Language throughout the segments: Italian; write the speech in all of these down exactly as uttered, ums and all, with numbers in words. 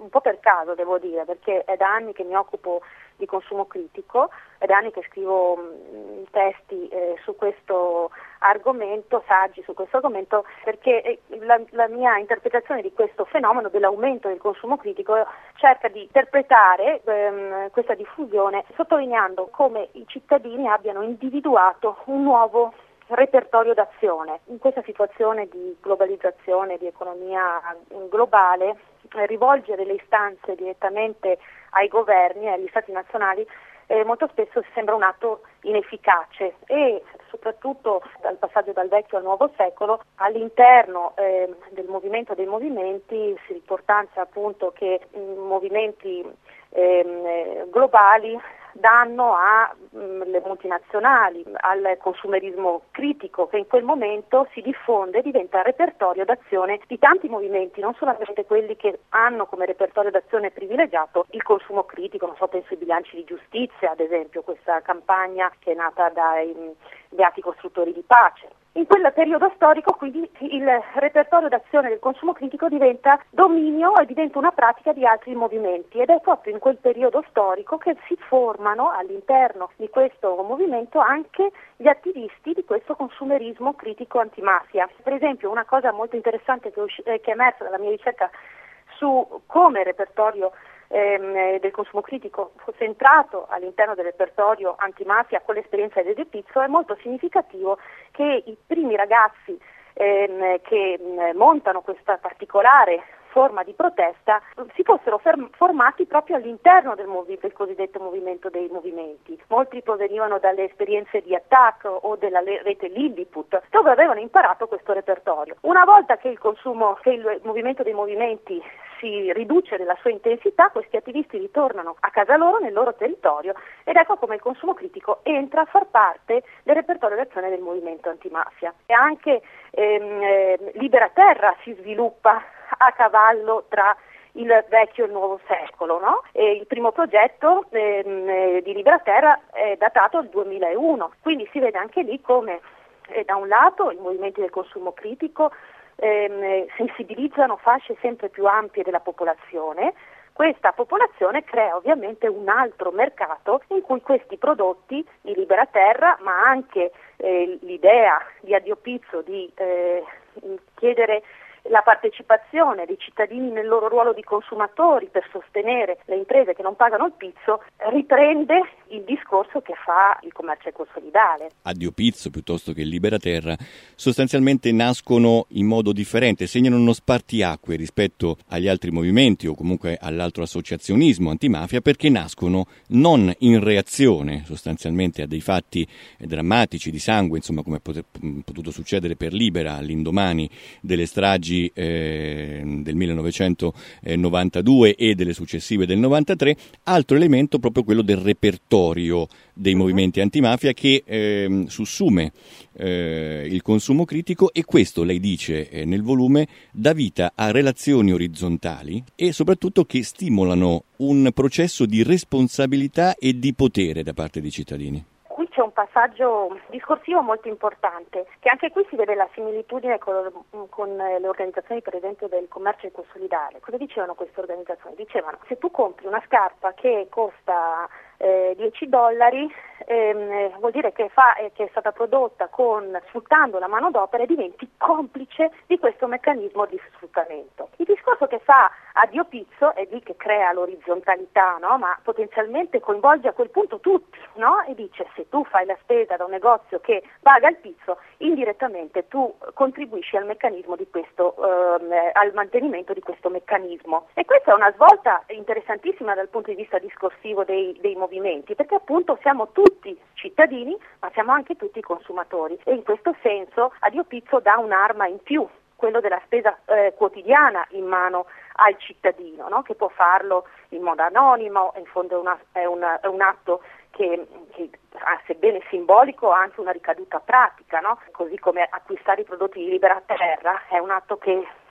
un po' per caso devo dire, perché è da anni che mi occupo di consumo critico, è da anni che scrivo mh, testi eh, su questo argomento, saggi su questo argomento, perché eh, la, la mia interpretazione di questo fenomeno dell'aumento del consumo critico cerca di interpretare ehm, questa diffusione sottolineando come i cittadini abbiano individuato un nuovo repertorio d'azione. In questa situazione di globalizzazione, di economia globale, eh, rivolgere le istanze direttamente ai governi e agli stati nazionali eh, molto spesso sembra un atto inefficace e soprattutto dal passaggio dal vecchio al nuovo secolo all'interno eh, del movimento dei movimenti si riportanza appunto che mh, movimenti eh, globali danno alle multinazionali, al consumerismo critico che in quel momento si diffonde e diventa repertorio d'azione di tanti movimenti, non solamente quelli che hanno come repertorio d'azione privilegiato il consumo critico, non so, penso ai bilanci di giustizia, ad esempio, questa campagna che è nata dai beati costruttori di pace. In quel periodo storico quindi il repertorio d'azione del consumo critico diventa dominio e diventa una pratica di altri movimenti ed è proprio in quel periodo storico che si formano all'interno di questo movimento anche gli attivisti di questo consumerismo critico antimafia. Per esempio una cosa molto interessante che è emersa dalla mia ricerca su come il repertorio ehm, del consumo critico fosse entrato all'interno del repertorio antimafia con l'esperienza di Dio Pizzo è molto significativo che i primi ragazzi ehm, che mh, montano questa particolare forma di protesta si fossero ferm- formati proprio all'interno del, movi- del cosiddetto movimento dei movimenti. Molti provenivano dalle esperienze di Attac o della le- rete Lilliput, dove avevano imparato questo repertorio. Una volta che il consumo, che il movimento dei movimenti si riduce nella sua intensità, questi attivisti ritornano a casa loro, nel loro territorio, ed ecco come il consumo critico entra a far parte del repertorio d'azione del movimento antimafia. E anche ehm, eh, Libera Terra si sviluppa a cavallo tra il vecchio e il nuovo secolo, no? E il primo progetto ehm, di Libera Terra è datato al duemilauno, quindi si vede anche lì come eh, da un lato i movimenti del consumo critico ehm, sensibilizzano fasce sempre più ampie della popolazione. Questa popolazione crea ovviamente un altro mercato in cui questi prodotti di Libera Terra, ma anche eh, l'idea di Addio Pizzo di eh, chiedere la partecipazione dei cittadini nel loro ruolo di consumatori per sostenere le imprese che non pagano il pizzo, riprende il discorso che fa il commercio ecosolidale. Addio Pizzo piuttosto che Libera Terra sostanzialmente nascono in modo differente, segnano uno spartiacque rispetto agli altri movimenti o comunque all'altro associazionismo antimafia, perché nascono non in reazione sostanzialmente a dei fatti drammatici di sangue, insomma come è potuto succedere per Libera all'indomani delle stragi Eh, del millenovecentonovantadue e delle successive del novantatré, altro elemento proprio quello del repertorio dei uh-huh. movimenti antimafia che eh, sussume eh, il consumo critico, e questo, lei dice eh, nel volume, dà vita a relazioni orizzontali e soprattutto che stimolano un processo di responsabilità e di potere da parte dei cittadini. Qui c'è un passaggio discorsivo molto importante, che anche qui si vede la similitudine con, con le organizzazioni per esempio del commercio ecosolidale. Cosa dicevano queste organizzazioni? Dicevano: se tu compri una scarpa che costa eh, dieci dollari, ehm, vuol dire che, fa, eh, che è stata prodotta con, sfruttando la manodopera, e diventi complice di questo meccanismo di sfruttamento. Il discorso che fa Addio Pizzo è lì che crea l'orizzontalità, no? Ma potenzialmente coinvolge a quel punto tutti, no? E dice: se tu fai la spesa da un negozio che paga il pizzo, indirettamente tu contribuisci al meccanismo di questo, ehm, al mantenimento di questo meccanismo. E questa è una svolta interessantissima dal punto di vista discorsivo dei, dei movimenti, perché appunto siamo tutti cittadini, ma siamo anche tutti consumatori, e in questo senso Addio Pizzo dà un'arma in più, quello della spesa eh, quotidiana in mano al cittadino, no? Che può farlo in modo anonimo, in fondo è, una, è, una, è un atto che, che sebbene simbolico ha anche una ricaduta pratica, no? Così come acquistare i prodotti di Libera Terra è un atto che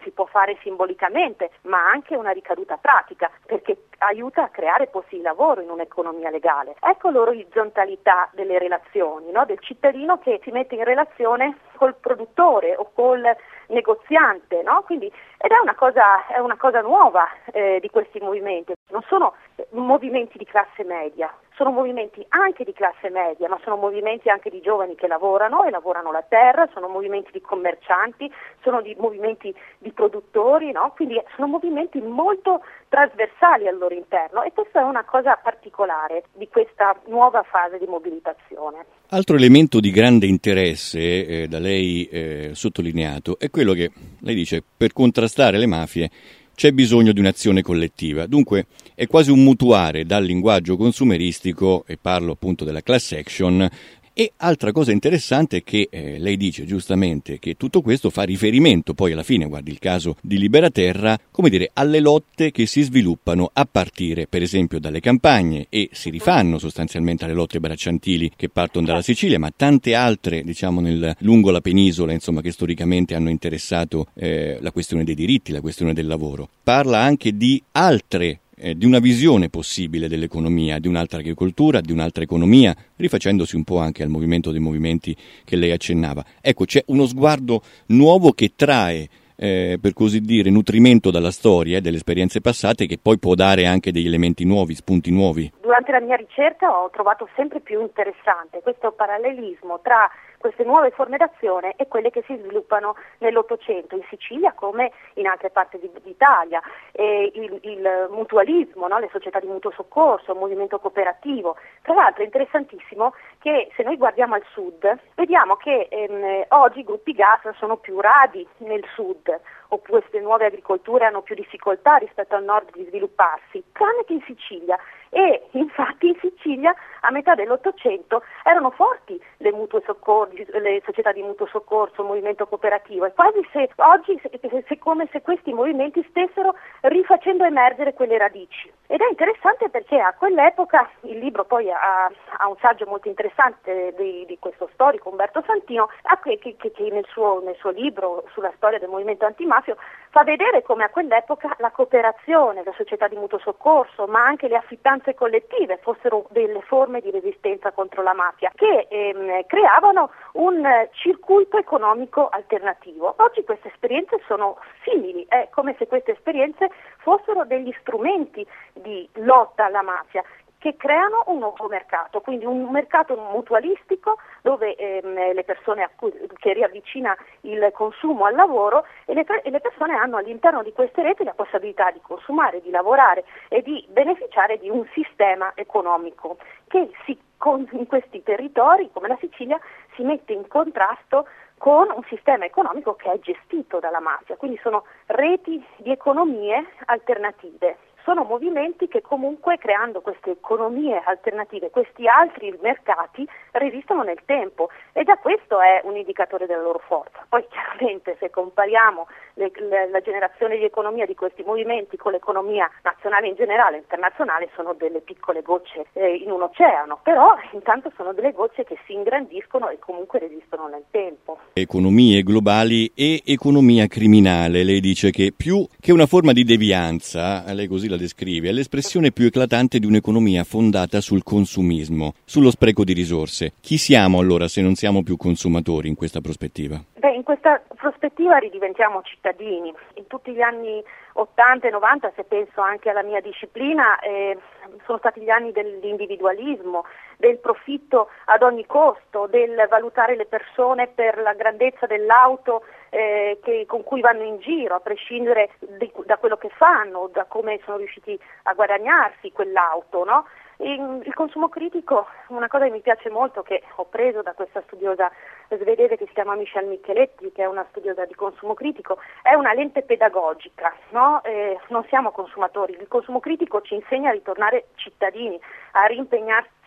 si può fare simbolicamente, ma anche una ricaduta pratica, perché aiuta a creare posti di lavoro in un'economia legale. Ecco l'orizzontalità delle relazioni, no? Del cittadino che si mette in relazione col produttore o col negoziante, no? Quindi, ed è una cosa, è una cosa nuova eh, di questi movimenti. Non sono movimenti di classe media, sono movimenti anche di classe media, ma sono movimenti anche di giovani che lavorano e lavorano la terra, sono movimenti di commercianti, sono di movimenti di produttori, no? Quindi sono movimenti molto trasversali al loro interno, e questa è una cosa particolare di questa nuova fase di mobilitazione. Altro elemento di grande interesse eh, da lei eh, sottolineato è quello che lei dice: per contrastare le mafie c'è bisogno di un'azione collettiva. Dunque è quasi un mutuare dal linguaggio consumeristico, e parlo appunto della class action. E altra cosa interessante è che eh, lei dice giustamente che tutto questo fa riferimento poi alla fine, guardi il caso di Liberaterra, come dire, alle lotte che si sviluppano a partire per esempio dalle campagne, e si rifanno sostanzialmente alle lotte bracciantili che partono dalla Sicilia, ma tante altre, diciamo, nel, lungo la penisola, insomma, che storicamente hanno interessato eh, la questione dei diritti, la questione del lavoro. Parla anche di altre Eh, di una visione possibile dell'economia, di un'altra agricoltura, di un'altra economia, rifacendosi un po' anche al movimento dei movimenti che lei accennava. Ecco, c'è uno sguardo nuovo che trae, eh, per così dire, nutrimento dalla storia e eh, delle esperienze passate, che poi può dare anche degli elementi nuovi, spunti nuovi. Durante la mia ricerca ho trovato sempre più interessante questo parallelismo tra queste nuove forme d'azione e quelle che si sviluppano nell'Ottocento in Sicilia come in altre parti d'Italia, e il, il mutualismo, no? Le società di mutuo soccorso, il movimento cooperativo. Tra l'altro è interessantissimo che se noi guardiamo al sud vediamo che ehm, oggi i gruppi gas sono più radi nel sud, o queste nuove agricolture hanno più difficoltà rispetto al nord di svilupparsi, tranne che in Sicilia. E infatti in Sicilia a metà dell'Ottocento erano forti le mutue soccorsi, le società di mutuo soccorso, il movimento cooperativo, è quasi se oggi è come se questi movimenti stessero rifacendo emergere quelle radici. Ed è interessante perché a quell'epoca, il libro poi ha, ha un saggio molto interessante di, di questo storico Umberto Santino, che, che, che nel, suo, nel suo libro sulla storia del movimento antimafio fa vedere come a quell'epoca la cooperazione, la società di mutuo soccorso, ma anche le affittanze collettive fossero delle forme di resistenza contro la mafia, che ehm, creavano un eh, circuito economico alternativo. Oggi queste esperienze sono simili, è come se queste esperienze fossero degli strumenti di lotta alla mafia, che creano un nuovo mercato, quindi un mercato mutualistico dove ehm, le persone che riavvicina il consumo al lavoro, e le, e le persone hanno all'interno di queste reti la possibilità di consumare, di lavorare e di beneficiare di un sistema economico che si, con, in questi territori come la Sicilia si mette in contrasto con un sistema economico che è gestito dalla mafia, quindi sono reti di economie alternative. Sono movimenti che comunque, creando queste economie alternative, questi altri mercati, resistono nel tempo, e già questo è un indicatore della loro forza. Poi chiaramente se compariamo le, le, la generazione di economia di questi movimenti con l'economia nazionale in generale, internazionale, sono delle piccole gocce eh, in un oceano, però intanto sono delle gocce che si ingrandiscono e comunque resistono nel tempo. Economie globali e economia criminale, lei dice che più che una forma di devianza, lei così la descrive, è l'espressione più eclatante di un'economia fondata sul consumismo, sullo spreco di risorse. Chi siamo allora se non siamo più consumatori in questa prospettiva? Beh, in questa prospettiva ridiventiamo cittadini. In tutti gli anni ottanta e novanta, se penso anche alla mia disciplina, eh, sono stati gli anni dell'individualismo, del profitto ad ogni costo, del valutare le persone per la grandezza dell'auto eh, che, con cui vanno in giro, a prescindere di, da quello che fanno, da come sono riusciti a guadagnarsi quell'auto, no? Il consumo critico, una cosa che mi piace molto, che ho preso da questa studiosa svedese che si chiama Michelle Micheletti, che è una studiosa di consumo critico, è una lente pedagogica, no? Eh, non siamo consumatori, il consumo critico ci insegna a ritornare cittadini, a rimpegnarsi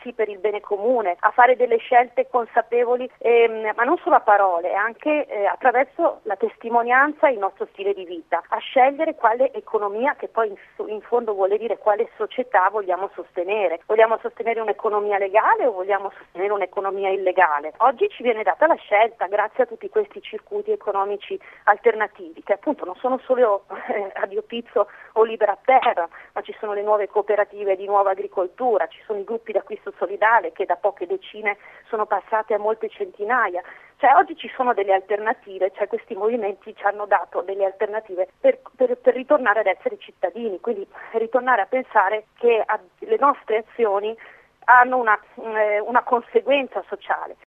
muoversi per il bene comune, a fare delle scelte consapevoli, ehm, ma non solo a parole, anche eh, attraverso la testimonianza e il nostro stile di vita, a scegliere quale economia, che poi in, in fondo vuole dire quale società vogliamo sostenere. Vogliamo sostenere un'economia legale o vogliamo sostenere un'economia illegale? Oggi ci viene data la scelta grazie a tutti questi circuiti economici alternativi, che appunto non sono solo eh, Radio Pizzo o Libera Terra, ma ci sono le nuove cooperative di nuova agricoltura, ci sono i gruppi d'acquisto solidale che da poche decine sono passate a molte centinaia. Cioè oggi ci sono delle alternative, cioè questi movimenti ci hanno dato delle alternative per, per, per ritornare ad essere cittadini, quindi ritornare a pensare che a, le nostre azioni hanno una, eh, una conseguenza sociale.